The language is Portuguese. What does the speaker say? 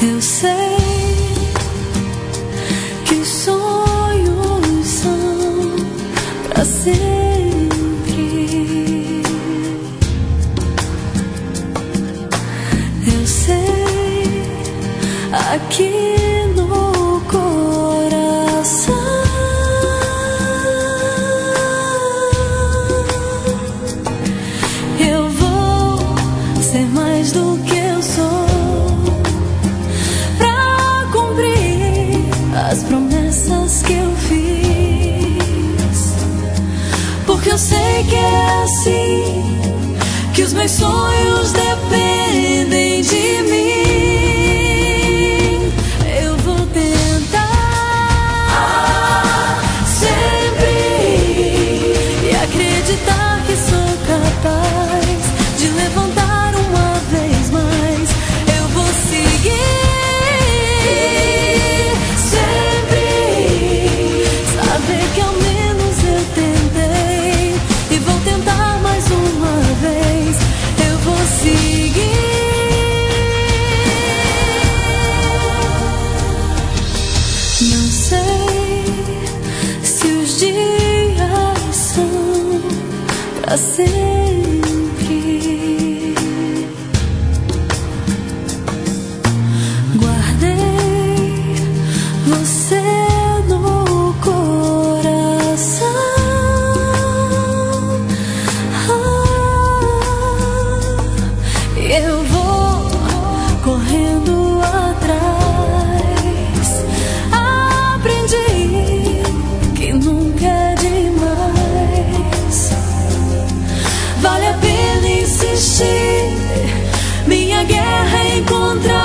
Eu sei que os sonhos são pra sempre. Eu sei aqui no coração. Eu vou ser mais do que eu sou, as promessas que eu fiz, porque eu sei que é assim, que os meus sonhos dependem de mim. Eu vou tentar sempre e acreditar que sou capaz de levantar uma vez mais. Eu vou seguir que ao menos eu tentei e vou tentar mais uma vez. Eu vou seguir. Não sei se os dias são pra sempre. Guardei você no coração. Eu vou correndo atrás. Aprendi que nunca é demais. Vale a pena insistir. Minha guerra é encontrar